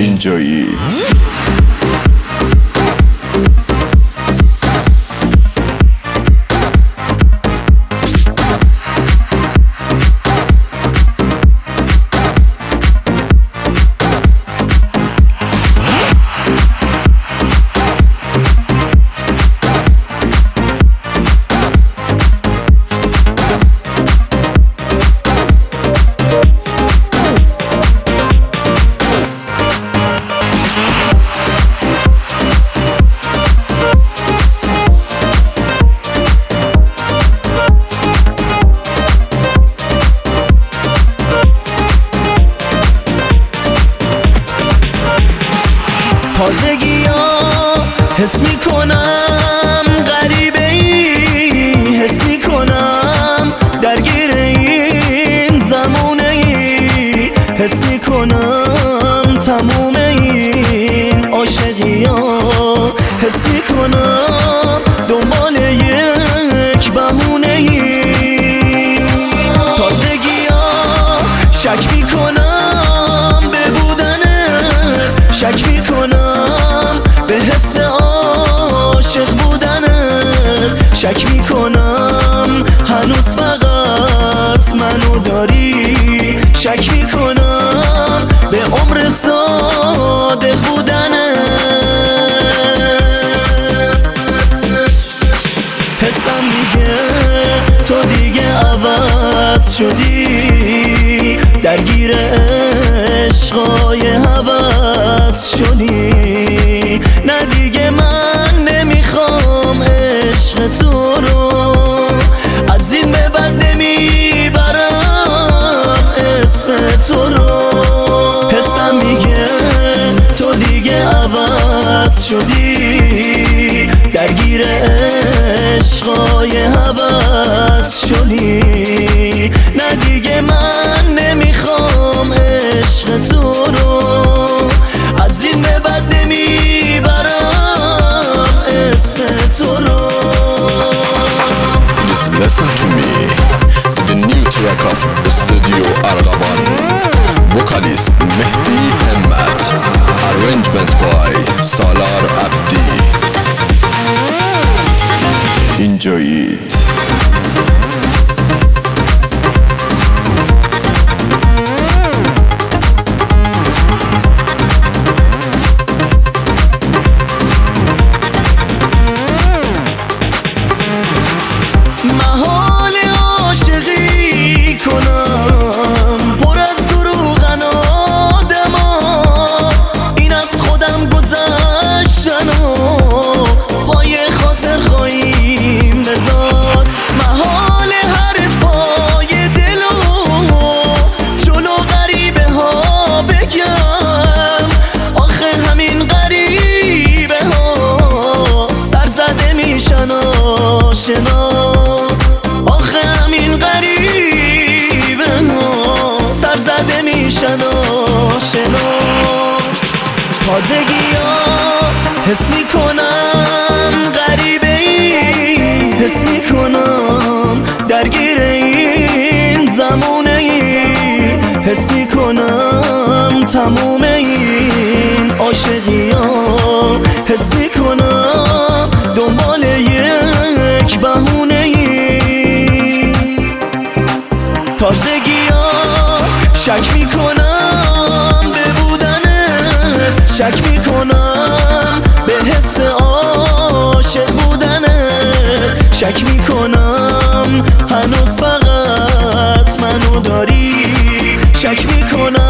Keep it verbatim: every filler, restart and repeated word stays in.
اینجایید. تازگی ها حس می کنم غریبه ای، حس می کنم درگیر این زمونه ای، حس می کنم تموم این عاشقی ها، حس می کنم دنبال یک بهونه ای. تازگی ها شک می کنم به بودنت، شک می کنم به حس عاشق بودنت، شک می کنم هنوز فقط منو داری، شک می کنم به عمر صادق بودنت. حسم میگه تو دیگه عوض شدی، درگیر عشقای هوس شدی، نه دیگه من نمیخوام عشق تو رو، از این به بعد نمیبرم اسم تو رو. حسم میگه تو دیگه عوض شدی، درگیر عشقای هوس شدی، نه دیگه من نمیخوام عشق تو رو، از این به بعد نمیبرم اسم تو رو. Please listen to me, the new track of the studio Arghavan, vocalist Mehdi Hemmat, arrangement by Salar Abdi. اینجایید. محال عاشقی کنم پر از دروغن آدما، این از خودم گذشتن و پای خاطر خواهیم بذار. محال حرفای دلو جلو غریبه ها بگم، آخه همین غریبه ها سر زده میشن آشنا، آخه همین غریبه ها سر زده میشن آشنا. تازگی ها حس می کنم غریبه ای، حس می کنم درگیر این زمونه ای، حس می کنم تموم این عاشقی ها، حس می کنم دنبال یک بهونه ای. تازگی ها شک می کنم به بودنت، شک می کنم به حس عاشق بودنت، شک می کنم هنوز فقط منو داری، شک می کنم